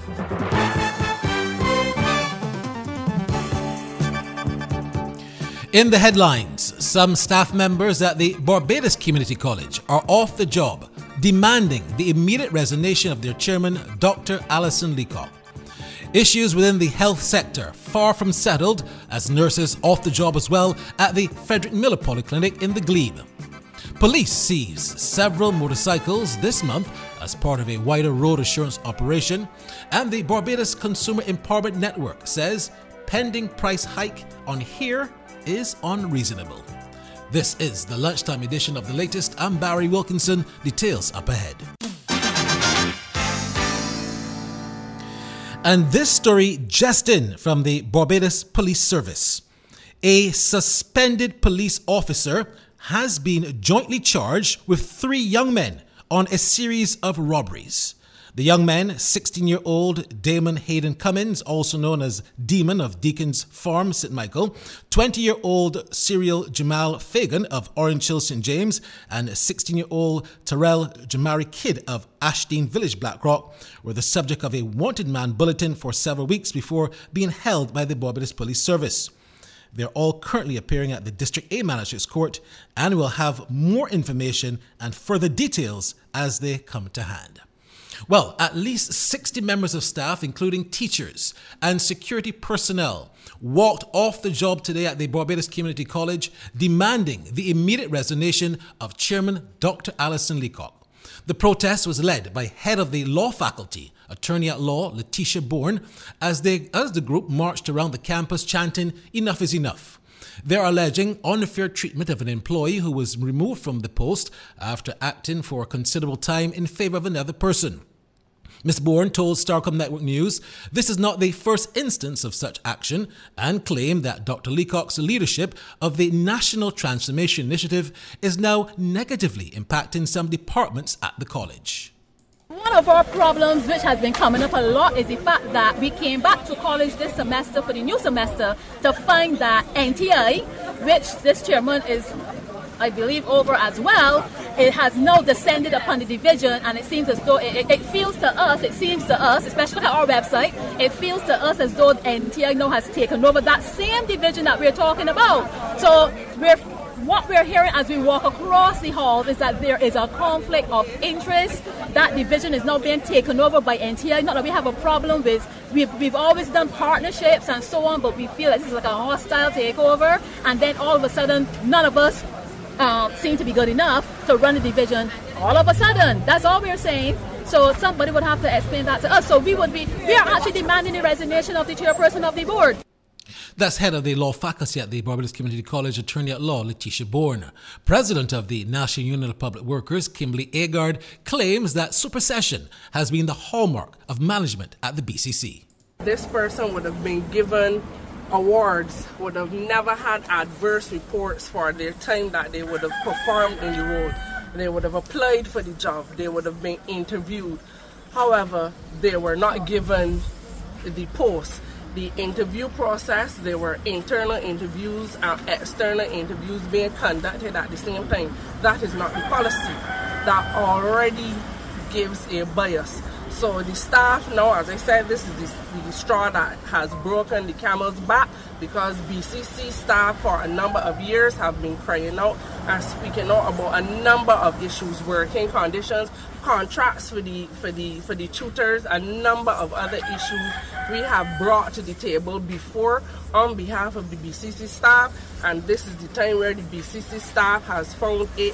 In the headlines, some staff members at the Barbados Community College are off the job, demanding the immediate resignation of their chairman, Dr. Alison Leacock. Issues within the health sector far from settled as nurses off the job as well at the Frederick Miller Polyclinic in the Glebe. Police seize several motorcycles this month as part of a wider road assurance operation, and the Barbados Consumer Empowerment Network says pending price hike on here is unreasonable. This is the lunchtime edition of The Latest. I'm Barry Wilkinson. Details up ahead. And this story just in from the Barbados Police Service. A suspended police officer has been jointly charged with 3 young men on a series of robberies. The young men, 16-year-old Damon Hayden Cummins, also known as Demon of Deacon's Farm, St. Michael, 20-year-old Cyril Jamal Fagan of Orange Hill, St. James, and 16-year-old Terrell Jamari Kidd of Ashdean Village, Blackrock, were the subject of a wanted man bulletin for several weeks before being held by the Barbados Police Service. They're all currently appearing at the District A Magistrates Court and will have more information and further details as they come to hand. Well, at least 60 members of staff, including teachers and security personnel, walked off the job today at the Barbados Community College, demanding the immediate resignation of Chairman Dr. Alison Leacock. The protest was led by head of the law faculty, attorney at law Letitia Bourne, as the group marched around the campus chanting, "Enough is enough." They're alleging unfair treatment of an employee who was removed from the post after acting for a considerable time in favor of another person. Ms. Bourne told Starcom Network News this is not the first instance of such action and claimed that Dr. Leacock's leadership of the National Transformation Initiative is now negatively impacting some departments at the college. One of our problems, which has been coming up a lot, is the fact that we came back to college this semester for the new semester to find that NTI, which this chairman is, I believe, over as well, it has now descended upon the division, and it seems as though it seems to us, especially at our website, it feels to us as though NTI now has taken over that same division that we're talking about. So what we're hearing as we walk across the halls is that there is a conflict of interest. That division is now being taken over by NTI. Not that we have a problem with, we've always done partnerships and so on, but we feel that this is like a hostile takeover, and then all of a sudden, none of us seem to be good enough to run the division all of a sudden. That's all we're saying. So somebody would have to explain that to us. So we are actually demanding the resignation of the chairperson of the board. That's head of the law faculty at the Barbados Community College, attorney at law Letitia Bourne. President of the National Union of Public Workers, Kimberly Agard, claims that supersession has been the hallmark of management at the BCC. This person would have been given awards, would have never had adverse reports for their time that they would have performed in the role. They would have applied for the job. They would have been interviewed. However, they were not given the post. The interview process, there were internal interviews and external interviews being conducted at the same time. That is not the policy. That already gives a bias. So the staff now, as I said, this is the straw that has broken the camel's back, because BCC staff for a number of years have been crying out and speaking out about a number of issues, working conditions, contracts for the tutors, a number of other issues we have brought to the table before on behalf of the BCC staff, and this is the time where the BCC staff has found it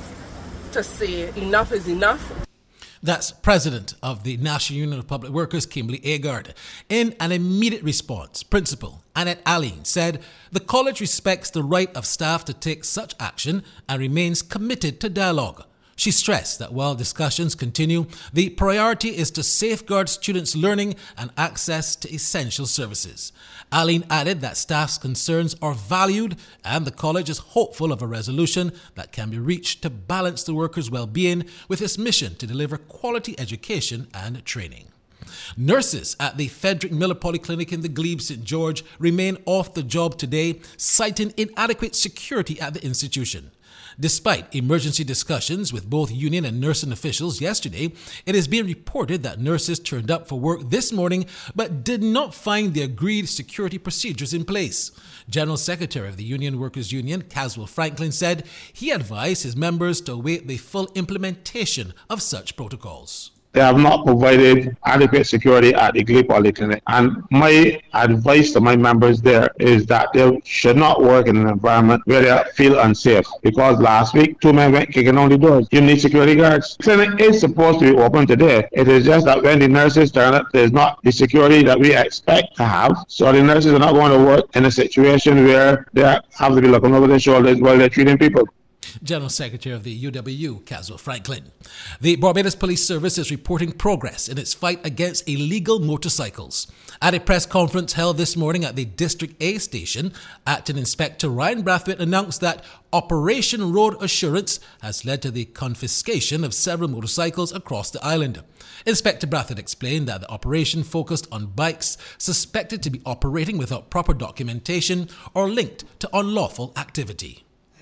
to say enough is enough. That's President of the National Union of Public Workers, Kimberly Agard. In an immediate response, Principal Annette Allen said the college respects the right of staff to take such action and remains committed to dialogue. She stressed that while discussions continue, the priority is to safeguard students' learning and access to essential services. Allen added that staff's concerns are valued and the college is hopeful of a resolution that can be reached to balance the workers' well-being with its mission to deliver quality education and training. Nurses at the Frederick Miller Polyclinic in the Glebe, St. George, remain off the job today, citing inadequate security at the institution. Despite emergency discussions with both union and nursing officials yesterday, it is being reported that nurses turned up for work this morning but did not find the agreed security procedures in place. General Secretary of the Union Workers Union, Caswell Franklin, said he advised his members to await the full implementation of such protocols. They have not provided adequate security at the Glebe Polyclinic. And my advice to my members there is that they should not work in an environment where they feel unsafe. Because last week, 2 men went kicking on the doors. You need security guards. The clinic is supposed to be open today. It is just that when the nurses turn up, there's not the security that we expect to have. So the nurses are not going to work in a situation where they have to be looking over their shoulders while they're treating people. General Secretary of the UWU, Caswell Franklin. The Barbados Police Service is reporting progress in its fight against illegal motorcycles. At a press conference held this morning at the District A station, Acting Inspector Ryan Brathwaite announced that Operation Road Assurance has led to the confiscation of several motorcycles across the island. Inspector Brathwaite explained that the operation focused on bikes suspected to be operating without proper documentation or linked to unlawful activity.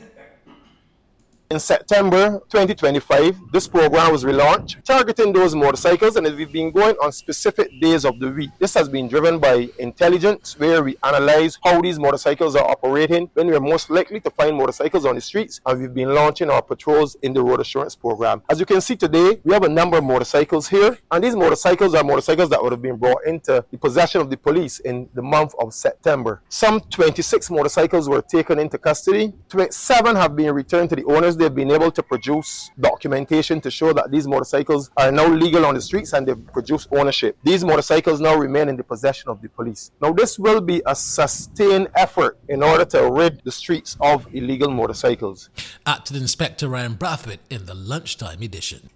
In September 2025, this program was relaunched, targeting those motorcycles, and we've been going on specific days of the week. This has been driven by intelligence, where we analyze how these motorcycles are operating, when we are most likely to find motorcycles on the streets, and we've been launching our patrols in the road assurance program. As you can see today, we have a number of motorcycles here, and these motorcycles are motorcycles that would have been brought into the possession of the police in the month of September. Some 26 motorcycles were taken into custody. 7 have been returned to the owners. They've been able to produce documentation to show that these motorcycles are now legal on the streets and they've produced ownership. These motorcycles now remain in the possession of the police. Now, this will be a sustained effort in order to rid the streets of illegal motorcycles. Acting Inspector Ryan Brathwaite in the lunchtime edition.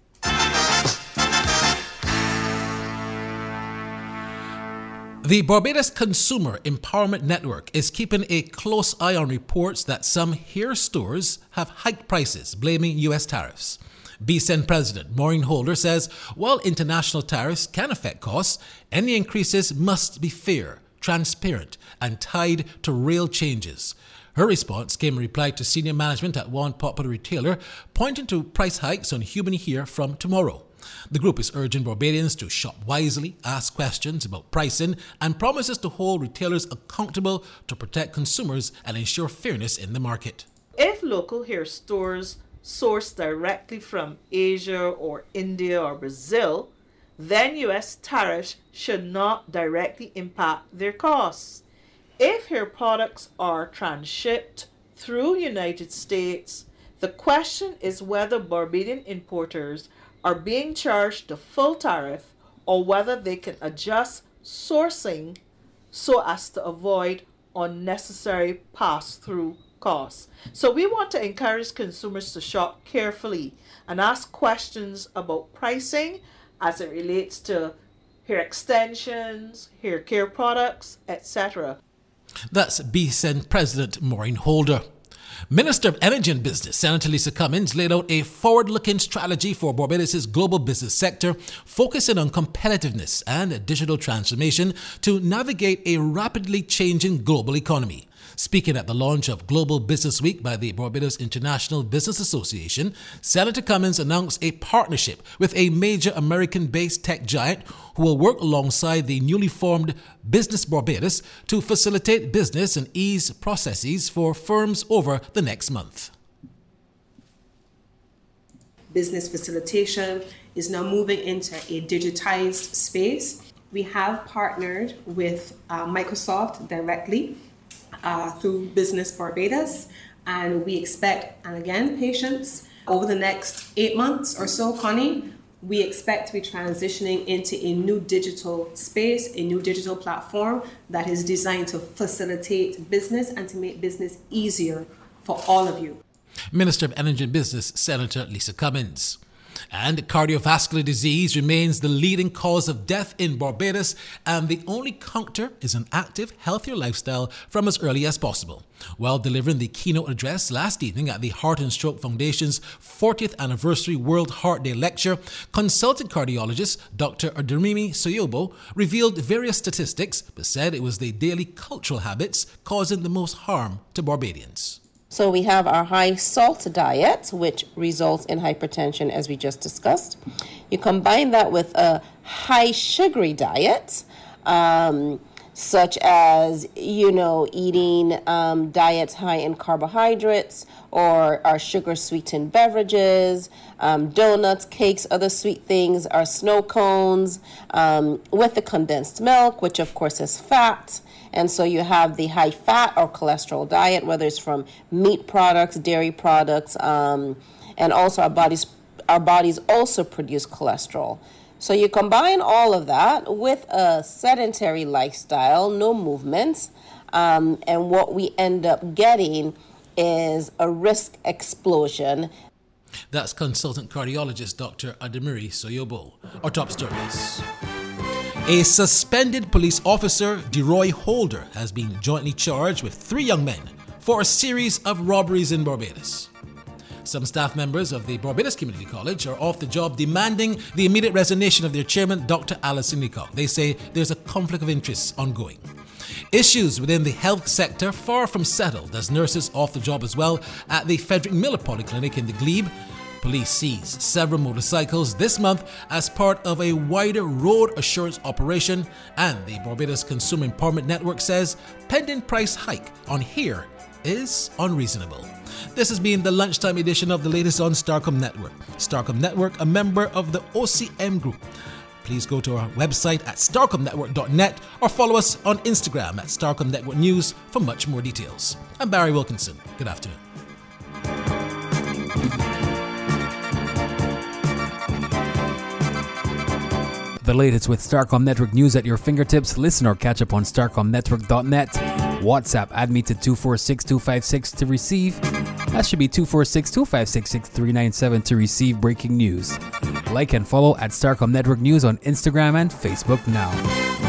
The Barbados Consumer Empowerment Network is keeping a close eye on reports that some hair stores have hiked prices, blaming U.S. tariffs. BCEN President Maureen Holder says while international tariffs can affect costs, any increases must be fair, transparent, and tied to real changes. Her response came in reply to senior management at one popular retailer, pointing to price hikes on human hair from tomorrow. The group is urging Barbadians to shop wisely, ask questions about pricing, and promises to hold retailers accountable to protect consumers and ensure fairness in the market. If local hair stores source directly from Asia or India or Brazil, then U.S. tariffs should not directly impact their costs. If hair products are transshipped through United States, the question is whether Barbadian importers are being charged the full tariff or whether they can adjust sourcing so as to avoid unnecessary pass-through costs. So we want to encourage consumers to shop carefully and ask questions about pricing as it relates to hair extensions, hair care products, etc. That's BCEN President Maureen Holder. Minister of Energy and Business, Senator Lisa Cummins, laid out a forward-looking strategy for Barbados' global business sector, focusing on competitiveness and digital transformation to navigate a rapidly changing global economy. Speaking at the launch of Global Business Week by the Barbados International Business Association, Senator Cummins announced a partnership with a major American-based tech giant who will work alongside the newly formed Business Barbados to facilitate business and ease processes for firms over the next month. Business facilitation is now moving into a digitized space. We have partnered with Microsoft directly through Business Barbados, and we expect, and again, patience, over the next 8 months or so, Connie, we expect to be transitioning into a new digital space, a new digital platform that is designed to facilitate business and to make business easier for all of you. Minister of Energy and Business, Senator Lisa Cummins. And cardiovascular disease remains the leading cause of death in Barbados, and the only counter is an active, healthier lifestyle from as early as possible. While delivering the keynote address last evening at the Heart and Stroke Foundation's 40th Anniversary World Heart Day lecture, consultant cardiologist Dr. Adermimi Soyobo revealed various statistics, but said it was the daily cultural habits causing the most harm to Barbadians. So we have our high salt diet, which results in hypertension, as we just discussed. You combine that with a high sugary diet, such as, eating diets high in carbohydrates or our sugar-sweetened beverages, donuts, cakes, other sweet things, our snow cones, with the condensed milk, which of course is fat. And so you have the high fat or cholesterol diet, whether it's from meat products, dairy products, and also our bodies also produce cholesterol. So you combine all of that with a sedentary lifestyle, no movement, and what we end up getting is a risk explosion. That's consultant cardiologist Dr. Ademiri Soyobo. Our top stories. A suspended police officer, DeRoy Holder, has been jointly charged with 3 young men for a series of robberies in Barbados. Some staff members of the Barbados Community College are off the job demanding the immediate resignation of their chairman, Dr. Alison Leacock. They say there's a conflict of interest ongoing. Issues within the health sector far from settled as nurses off the job as well at the Frederick Miller Polyclinic in the Glebe. Police seized several motorcycles this month as part of a wider road assurance operation, and the Barbados Consumer Empowerment Network says pending price hike on here is unreasonable. This has been the lunchtime edition of the latest on Starcom Network. Starcom Network, a member of the OCM Group. Please go to our website at starcomnetwork.net or follow us on Instagram at Starcom Network News for much more details. I'm Barry Wilkinson. Good afternoon. The latest with Starcom Network News at your fingertips. Listen or catch up on starcomnetwork.net. WhatsApp, add me to 246-256 to receive. That should be 246-256-6397 to receive breaking news. Like and follow at Starcom Network News on Instagram and Facebook now.